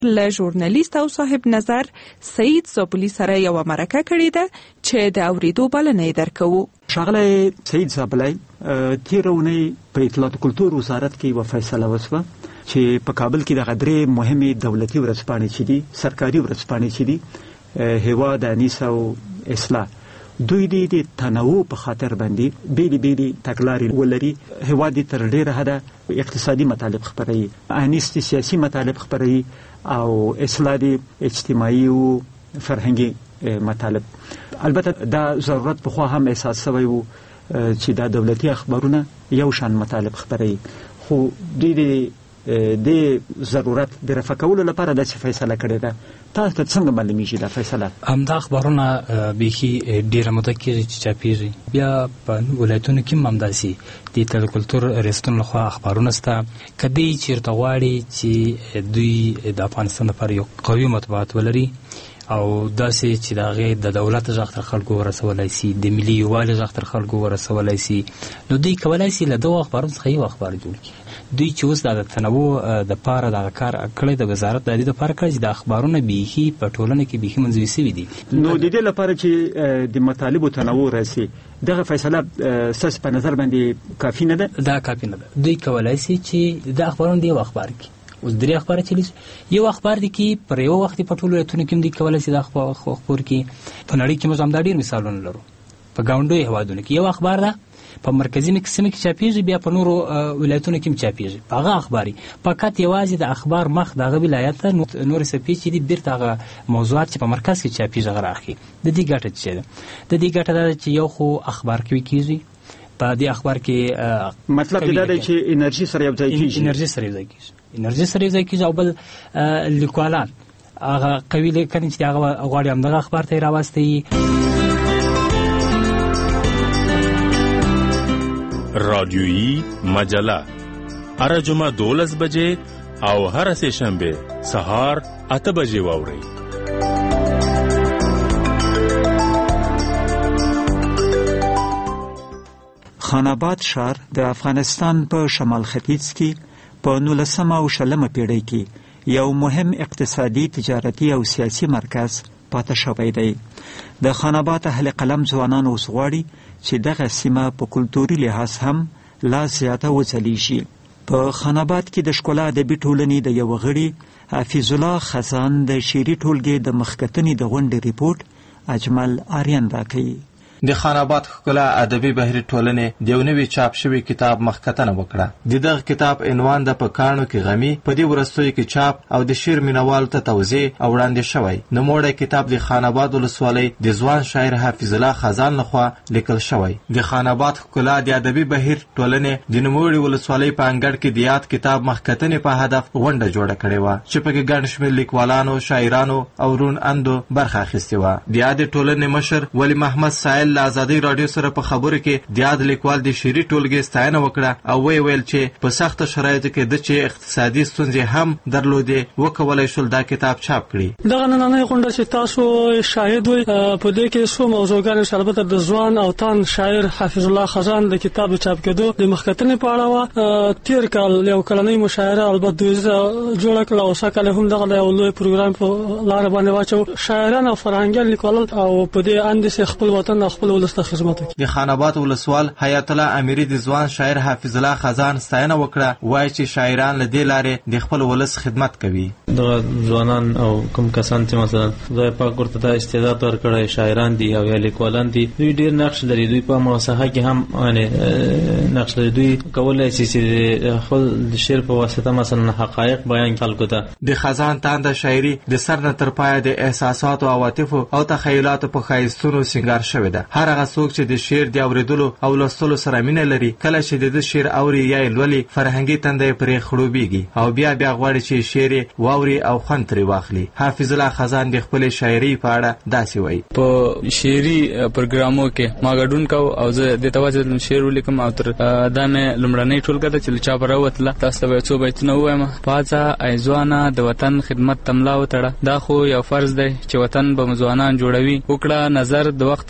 له ژورنالیست او صاحب نظر سعید زابلی سره یو مرکه کړې ده چې د اوریدو بلنه یې درکوو. ښاغلی سعید زابلی، تېره اونۍ په اطلاعات کلتور وزارت کې یوه فیصله وشوه چې په کابل کې دغه درې مهمې دولتي ورځپاڼې چې دي، سرکاري ورځپاڼې چې دي، هېواد، انیس او اصلاح، دوی د تنوع په خاطر باندې بیلې بیلې تګلارې ولري. هېواد یې تر ډېره حده اقتصادي مطالب خپروي، انیس د سیاسي مطالب خپروي او اصلاح د اجتماعي او فرهنګي مطالب. البته دا ضرورت پخوا هم احساس شوی و چې دا دولتي اخبارونه یو شان مطالب خپروي، خو دوی د ضرورت د رفع کولو لپاره داسې فیصله کړې ده. تاسو ته څنګه معلومیږي دا فیصله؟ همدا اخبارونه بیخي ډېره موده کېږي چې چاپېږي، بیا په ولایتونو کې هم همداسې د اطلاعات کلتور ریاستونو لخوا اخبارونه شته. که دوی چېرته غواړي چې دوی د افغانستان لپاره یو قوي مطبوعات ولري او داسې چې د هغې د دولت غږ تر خلکو ورسولی سي، د ملي یووالي غږ تر خلکو ورسولی سي، نو دوی کولی سي له دغو اخبارونو څخه یو اخبار جوړ کړي. دوی چې اوس د تنوع دپاره دغه کار کړی د وزارت د دې دپاره کړی چې د اخبارونه بیخي په ټولنه کې بیخي منځوي سوي دي. نو د دې لپاره چې د مطالبو تنوع راسي، دغه فیصله ستاسو په نظر باندې کافي نه ده؟ دا کافي نه ده. دوی کولی سي چې د اخبارونه د یو اخبار کې اوس درې اخبار چلی یو اخبار دی کې پر یو وخت په ټولو ولایتونو کې هم دی کولی سي د اخبار کې په نړۍ کې موږ همدا ډېر مثالونه لرو. په ګاونډیو هېوادونو کې یو اخبار ده په مرکزي سیمه کې چاپېږي، بیا په نورو ولایتونو کې هم چاپېږي. په هغه اخبار فقط یوازې د اخبار مخ د هغه ولایت ته نورې صفحې چې دي بیرته هغه موضوعات چې په مرکز کې چاپېږي هغه راخي. د دې ګټه څه ده؟ د دې ګټه دا ده چې یو خو اخبار کوي کېږي، په دې اخبار کې مطلب دا دی چې انرژي سره یو ځای کېږي، انرژي سره یو ځای کېږي او بل لیکوالان هغه قوي لیکنې چې هغه غواړي همدغه اخبار ته یې راوستوي. رادیویی مجله هر جمعه 12 بجې او هر سه شنبه سهار 8 بجې واورئ. خان آباد ښار د افغانستان په شمال ختیځ کې په 19 او 20 پیړۍ کې یو مهم اقتصادي، تجارتي او سیاسي مرکز پاتې شوی دی. د خان آباد اهل قلم ځوانان اوس غواړي چې دغه سیمه په کلتوري لحاظ هم لا زیاته وځلیږي. په خان آباد کې د ښکلا ادبي ټولنې د یو غړي حفیظ الله خزان د شعري ټولګې د مخکتنې د غونډې ریپورټ اجمل آریان راکوي. د خان آباد ښکلا ادبي بهري ټولنې د یو نوي چاپ شوي کتاب مخکتنه وکړه. د دغه کتاب عنوان د په کاڼو کې غمي په دې وروستیو کې چاپ او د شعر مینوالو ته توضیح او وړاندې شوی. نوموړی کتاب د خان آباد ولسوالۍ د ځوان شاعر حفیظ الله خزان لخوا لیکل شوی. د خان آباد ښکلا د ادبي بهیر ټولنې د نوموړي ولسوالۍ په انګړ کې د یاد کتاب مخکتنې په هدف غونډه جوړه کړې وه چې پکې ګڼ شمېر لیکوالانو، شاعرانو او روڼ اندو برخه اخیستې وه. د یادې ټولنې مشر ولی محمد سایل له ازادۍ راډیو سره په خبرو کې د یاد لیکوال د شعري ټولګې ستاینه وکړه او ویل چې په سخته شرایطو کې د چې اقتصادي ستونزې هم درلودې وکولای شول دا کتاب چاپ کړي. دغه نننۍ غونډه چې تاسو شاهد وئ په دې کې څو موضوعګانې شربته د ځوان او تان شاعر حفیظ الله خزان د کتاب چاپ کېدو د مخکتنې په اړه وه. تېر کال یو کلنۍ مشاعره البته جوړه کړه او سږ کال هم دغه یو لوی پروګرام په لاره باندې واچو. شاعران او فرهنګیان لیکوالان او په دې اندیسې خپل وطن او خپل ولس ته خدمت کوي. د خان آباد ولسوال حیات الله امیری د ځوان شاعر حفیظ الله خزان ستاینه وکړه. وایي چې شاعران له دې لارې د خپل ولس خدمت کوي. دغه ځوانان او کوم کسان چې مثلا خدای پاک ورته د استعداد ورکړی شاعران دي او یا لیکوالان دي، دوی ډېر نقش لري. دوی په موسیقۍ کې هم نقش لري. دوی کولای شي چې خپل شعر په واسطه مثلا حقایق بیان خلکو ته. د خزان تانده شاعري د سر نه تر پایه د احساساتو او عواطفو او تخیلاتو په ښایستونو سینګار شوې ده. هر هغه څوک چې د شعر د اوریدلو او لوستلو سره مینه لري، کله چې د شعر اوري یا لولي، فرهنګي تنده پرې خړوبېږي او بیا غواړي چې شعر واوري او خوند ترې واخلي. حافظ الله خزان د خپل شاعري په اړه داسې وایي: په شعري پروګرامو کې ما ګډون کوم او زه د توازن شعر ولیکم او تر دا مې لمړنۍ ټولګه ده چې چا پر وتله تاسو به څو بیتونه وایم. پاڅه ایزوانه د وطن خدمت تملا وتړه، دا خو یو فرض دی چې وطن به مزوانان جوړوي. وکړه نظر د وخت حاکم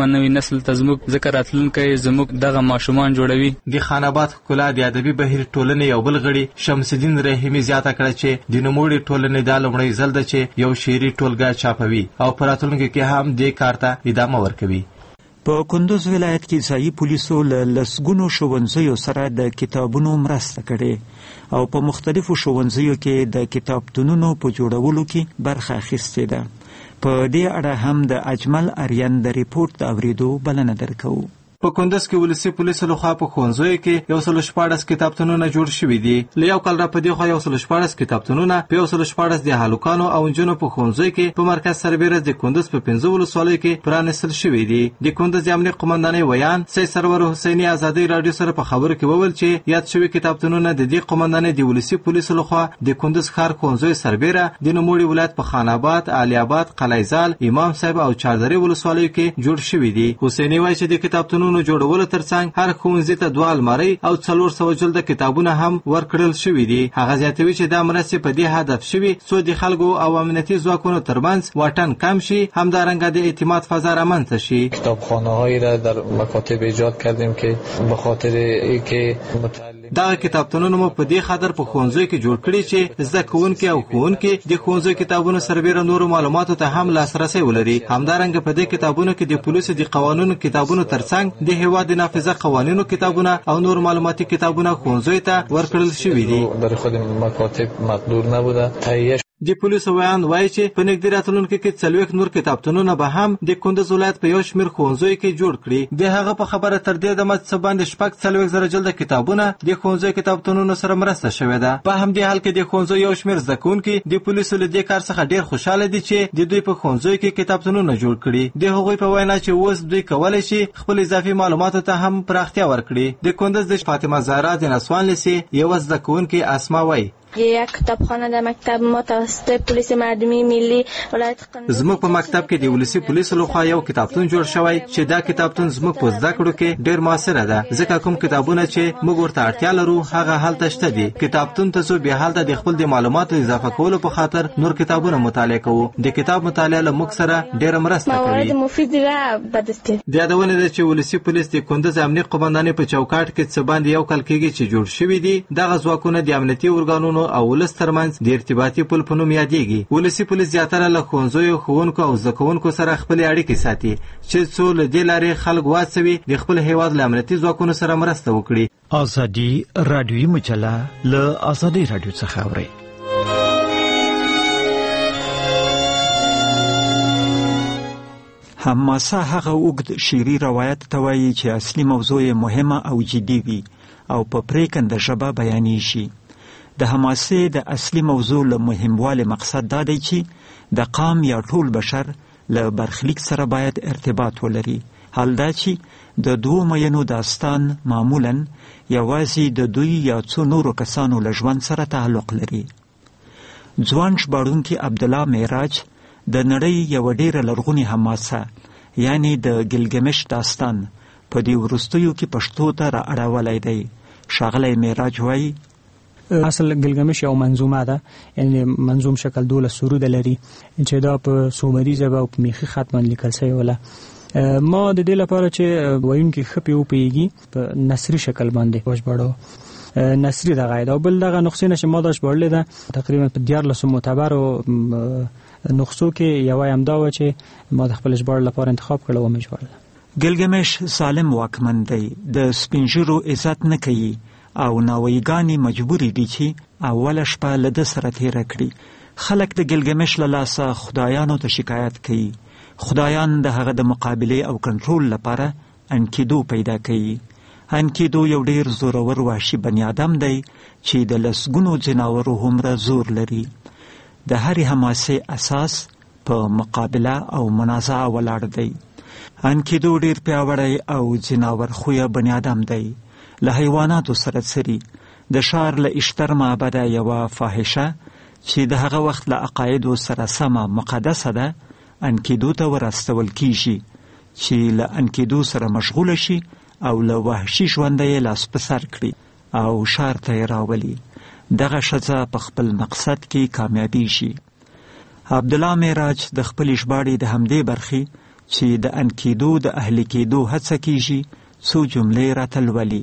دغه نوی نسل ته زموږ ذکر راتلونکی زموږ دغه ماشومان جوړوي. د خان آباد ښکلا د ادبي بهیر ټولنې یو بل غړي شمس الدین رحیمي زیاته کړه چې د نوموړي ټولنې دا لومړی ځل ده چې یو شعري ټولګه چاپوي او په راتلونکي کې هم دې کار ته ادامه ورکوي. په کندوز ولایت کې ځایي پولیسو له لسګونو ښوونځیو سره د کتابونو مرسته کړې او په مختلفو ښوونځیو کې د کتابتونونو په جوړولو کې برخه اخیستې ده. په دې اړه هم د اجمل اریان د ریپورت د اورېدو بلنه درکوو. په کندز کې ولسي پولیسو لخوا په ښوونځیو کې 114 کتابتونونه جوړ شوي دي. له یو کال را په دې خوا 114 کتابتونونه په 114 د هلکانو او نجونو په ښوونځیو کې په مرکز سربیره د کندز په 15 ولسوالیو کې پرانیستل شوي دي. د کندز امنیه قومندانۍ ویان سید سرور حسیني ازادي رادیو سره په خبرو کې وویل چې یاد شوي کتابتونونه د دې قومندانۍ د ولسي پولیسو لخوا د کندز ښار ښوونځیو سربیره د نوموړي ولایت په خان آباد، علي آباد، قلعه‌زال، امام صاحب او چاردرې ولسوالیو کې جوړ شوي دي. حسیني وایي چې د کتابتونونو جوړولو ترڅنګ هر ښوونځي ته 2 المارۍ او 400 جلده کتابونه هم ورکړل شوي دي. هغه زیاتوي چې دا مرستې په دې هدف شوي څو د خلکو او امنیتي ځواکونو ترمنځ واټن کم شي، همدارنګه د اعتماد فضا رامنځته شي. کتابخانه‌هایی را در مکاتب ایجاد کردیم که به خاطر اینکه دا کتابتونونه مو په دې خاطر په ښوونځیو کې جوړ کړي چې زده کوونکي او ښوونکي د ښوونځیو کتابونو سربیره نورو معلوماتو ته هم لاسرسی ولري. همدارنګه په دې کتابونو کې د پولیسو د قوانینو کتابونو ترڅنګ د هیواد د نافذه قوانینو کتابونه او نور معلوماتي کتابونه ښوونځیو ته ورکړل شوي دي. در خود مکاتب مقدور نبوده تهیه. د پولیسو ویان وایي چې په نږدې راتلونکي کې 40 نور کتابتونونه به هم د کندز ولایت په یو شمېر ښوونځیو کې جوړ کړي. د هغه په خبره تر دې دمه څه باندې 40 جلده کتابونه د ښوونځیو کتابتونونو سره مرسته شوې ده. په همدې حال کې د ښوونځیو یو شمېر زده کوونکي د پولیسو له دې کار څخه ډېر خوشحاله دي چې د دوی په ښوونځیو کې کتابتونونه جوړ کړي. د هغوی په وینا چې اوس دوی کولی شي خپل اضافي معلوماتو ته هم پراختیا ورکړي. د کندز د فاطمه زهرا د نسوان لیسې یوه زده کوونکې اسما وایي یک کتابخانه در مکتب ما توسط پلیس مردمی ملی ولایت قندوز زموږ په مکتب کې د ولسي پولیسو لخوا یو کتابتون جوړ شوی چې دا کتابتون زموږ په زده کړو کې ډېر موثره ده، ځکه کوم کتابونه چې موږ ورته اړتیا لرو هغه هلته شته دي. کتابتون ته ځو بیا هلته د خپل د معلوماتو اضافه کولو په خاطر نور کتابونه مطالعه کوو. د کتاب مطالعه له موږ سره ډېره مرسته کوي. موارد مفید را بدسته د یادونه ده چې ولسي پولیس د کندز امنیه قومندانۍ په چوکاټ کې څه باندې یو کال کېږي چې جوړ شوي دي. دغه ځواکونه د امنیتي ارګانونو او ولس ترمنځ د ارتباطي پل په نوم یادېږي. ولسي پولیس زیاتره له ښوونځیو، ښوونکو او زده کوونکو سره خپلې اړیکې ساتي چې څو له دې لارې خلک وهڅوي د خپل هیواد له امنیتي ځواکونو سره مرسته وکړي. ازادي رادیوي مجله له ازادي رادیو څخه اورئ. حماسه هغه اوږد شعري روایت ته وایي چې اصلي موضوع یې مهمه او جدي وي او په پرېکنده ژبه بیانېږي. د حماسې د اصلي موضوع له مهموالي مقصد دا دی چې د قام یا ټول بشر له برخلیک سره باید ارتباط ولري. حال دا چې د دوو مینو داستان معمولاً یوازې د دوی یا څو نورو کسانو له ژوند سره تعلق لري. ځوان ژباړونکي عبدالله معراج د نړۍ یوه ډېره لرغونې حماسه یعنی د ګلګمش داستان په دې وروستیو کې پښتو ته را اړولی دی. ښاغلی معراج وایي اصل ګلګمش یو منظومه ده، یعنی منظوم شکل 12 سرود لري چې دا په سومري ژبه او په میخي خط باندې لیکل شوی وله. ما د دې لپاره چې وایونکي ښه پې وپوهېږي په نثري شکل باندې وژباړو. نثري دغه او بل دغه نسخې نه چې ما دا ژباړلې ده تقریبا په 14 معتبرو نسخو کې یوه همدا وه چې ما د خپل ژباړې لپاره انتخاب کړه و مې ژباړله. ګلګمش ظالم واکمن دی، د سپین ږیرو عزت نه کوي او ناویګانې مجبورې دي چې اوله شپه له ده سره تېره کړي. خلک د ګلګمش له لاسه خدایانو ته شکایت کوي. خدایان د هغه د مقابلې او کنټرول لپاره انکیدو پیدا کوي. انکیدو یو ډېر زورور وحشي بني آدم دی چې د لسګونو ځناورو هومره زور لري. د هرې حماسې اساس په مقابله او منازعه ولاړ دی. انکیدو ډېر پیاوړی او ځناور خویه بني آدم دی. له حیواناتو سره سري. د ښار له اشتر معبده یوه فاحشه چې د هغه وخت له عقایدو سره سمه مقدسه ده انکیدو ته ورستول کیږي چې له انکیدو سره مشغوله شي او له وحشي ژونده یې لاس په سر کړي او ښار ته یې راولي. دغه ښځه په خپل مقصد کې کامیابیږي. عبدالله معراج د خپلې ژباړې د همدې برخې چې د انکیدو د اهلي کېدو هڅه کیږي، څو جملې راته لولي.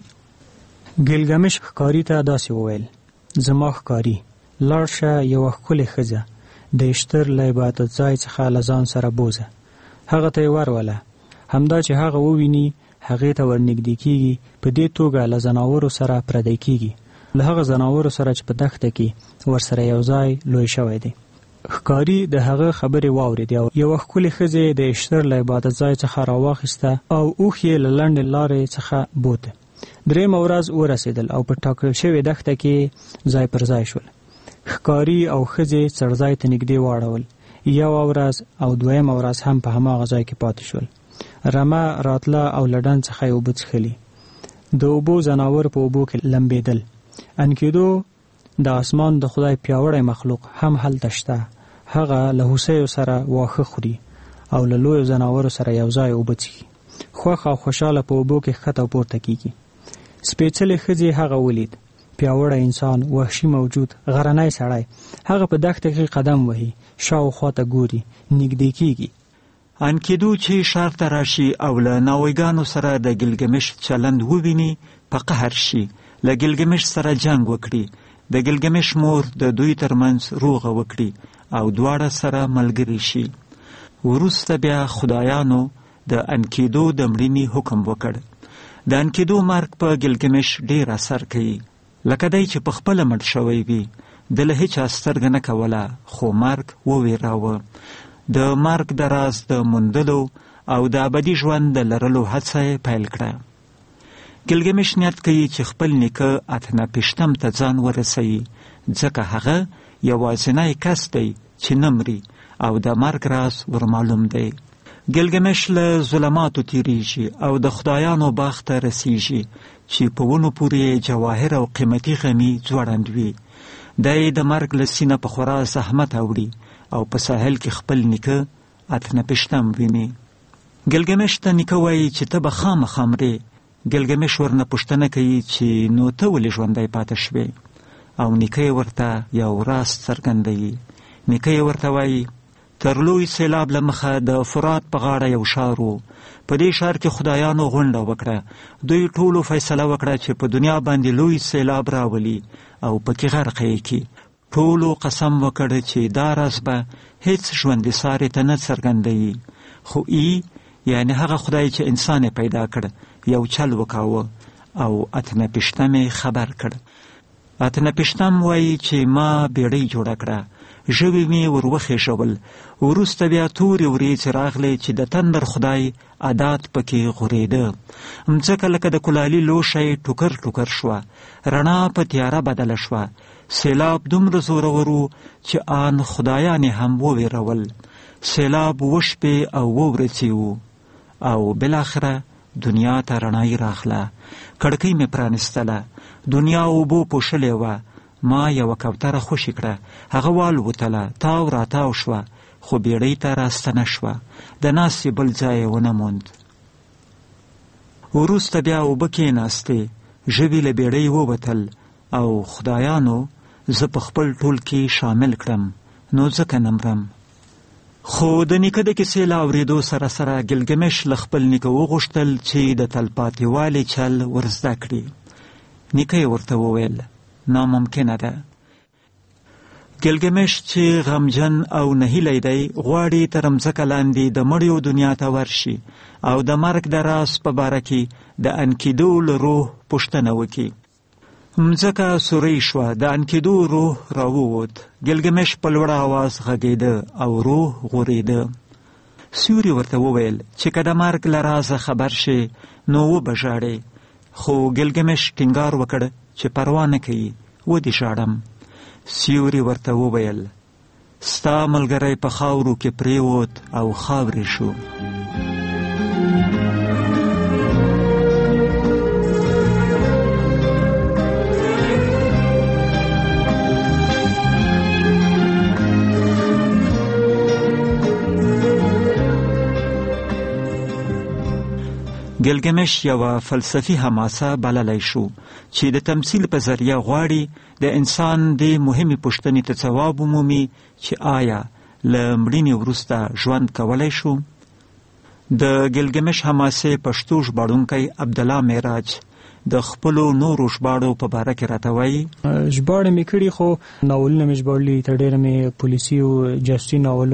ګلګمش ښکاري ته داسې وویل: زما ښکاري، لاړ شه یوه ښکلې ښځه د اشتر له عبادت ځای څخه له ځان سره بوزه. هغه ته یې وروله. همدا چې هغه وویني هغې ته ورنږدې کېږي، په دې توګه له ځناورو سره پردی کېږي، له هغه ځناورو سره چې په دښته کې ورسره یو ځای لوی شوی دی. ښکاري د هغه خبرې واورېدې او یوه ښکلې ښځې د اشتر له عبادت ځای څخه راواخیسته او اوښ یې له لنډې لارې څخه بوته. درېیمه ورځ ورسېدل او په ټاکل شوې دښته کې ځای پر ځای شول. ښکاري او ښځې څړځای ته نږدې واړول. یوه ورځ او دویمه ورځ هم په هماغه ځای کې پاتې شول. رمه راتله او له ډنډ څخه یې اوبه څښلې. د اوبو ځناور په اوبو کې لمبېدل. انکیدو د اسمان د خدای پیاوړی مخلوق هم هلته شته. هغه له هوسیو سره واښه خوري او له لویو ځناورو سره یو ځای اوبه څښي. خوښ او خوشحاله په اوبو کې ښکته او پورته کېږي. سپېڅلې ښځې هغه ولید. پیاوړی انسان، وحشي موجود، غرنی سړی. هغه په دښته کې قدم وهي، شاوخوا ته ګوري، نږدې کېږي. انکیدو چې ښار ته راشي او له ناویګانو سره د ګلګمش چلند وویني، په قهر شي، له ګلګمش سره جنگ وکړي، د ګلګمش مور د دوی ترمنځ روغه وکړي او دواړه سره ملګري شي. وروسته بیا خدایانو د انکیدو د مړینې حکم وکړ. د انکیدو مرګ په ګلګمش ډیر اثر کوي، لکه دی چې په خپله مړ شوی وي. د له هیچا سترګه نه کوله، خو مرګ وویراوه. د مرګ د راز د موندلو او د ابدي ژوند د لرلو هڅه یې پیل کړه. ګلګمش نیت کوي چې خپل نیکه اتنه پېشتم ته ځان ورسوي، ځکه هغه یوازینی کس دی چې نه مري او د مرګ راز ورمعلوم دی. ګلګمش له ظلماتو تیریږي او د خدایانو باغ ته رسیږي چې په ونو پورې جواهر او قیمتي غمي ځوړند وي. دی د مرګ له سینه په خورا زحمت اوړي او په ساحل کې خپل نیکه اتنه پېشتم ویني. ګلګمش ته نیکه وایي چې ته به خامخا مرې. ګلګمش ورنه پوښتنه کوي چې نو ته ولې ژوندی پاتې شوې؟ او نیکه یې ورته یو راز څرګندوي. نیکه یې ورته وایي: تر لوی سیلاب له مخه د فرات په غاړه یو ښار و. په دې ښار کې خدایانو غونډه وکړه. دوی ټولو فیصله وکړه چې په دنیا باندې لوی سیلاب راولي او پکې غرق یې کړي. ټولو قسم وکړ چې دا راز به هیڅ ژوندي ساري ته نه څرګندوي. خو یعنی هغه خدای چې انسان پیدا کړ یو چل وکاوه او اتنه پېشتم خبر کړ. اتنه پېشتم وایي چې ما بیړۍ جوړه کړه، ژوي مې وروخېژول. وروسته بیا تورې وریځې راغلې چې د تندر خدای عادات پکې غورېده. مځکه لکه د کلالي لوښی ټوکر ټوکر شوه، رڼا په تیاره بدله شوه. سیلاب دومره زورور و چې آن خدایان هم وویرول. سیلاب وشپې او وورځې وو او بالاخره دنیا ته رڼایي راغله. کړکۍ مې پرانستله، دنیا اوبو پوښلې وه. ما یوه کوتره خوشي کړه، هغه والوتله، تاو راتاو شوه، خو بیړۍ ته راستنه شوه. د ناستې بل ځای یې ونه موند. وروسته بیا اوبه کېناستې، ژوي له بیړۍ ووتل او خدایانو زه په خپل ټول کې شامل کړم، نو ځکه نه مرم. خو د نیکه د کیسې له اورېدو سره سره ګلګمش له خپل نیکه وغوښتل چې د تلپاتې والي چل ورزده کړي. نیکه یې ورته وویل: ناممکنه ده. ګلګمش چې غمجن او نهیلی دی غواړي تر مځکه لاندې د مړیو دنیا ته ورشي او د مرګ د راز په باره کې د انکیدو له روح پوښتنه وکړي. مځکه سوری شوه، د انکیدو روح راووت. ګلګمش په لوړه آواز غږېده او روح غورېده. سیوري ورته وویل چې که د مرګ له رازه خبر شي نو وبه ژاړې. خو ګلګمش ټینګار وکړ چې پروا نه کوي، ودې ژاړم. سیوري ورته وویل: ستا ملګری په خاورو کې پریوت او خاورې شو. ګلګمش یوه فلسفي حماسه بللی شو چې د تمثیل په ذریعه غواړي د انسان د مهمې پوښتنې ته ځواب ومومي چې آیا له مړینې وروسته ژوند کولی شو؟ د ګلګمش حماسه پښتو ژباړونکی عبدالله معراج د خپل نورو ژباړو په باره کې راته وایي. ژباړه مې کړې خو ناولونه مې ژباړلي، تر ډېره مې پولیسي او جاسوسي ناول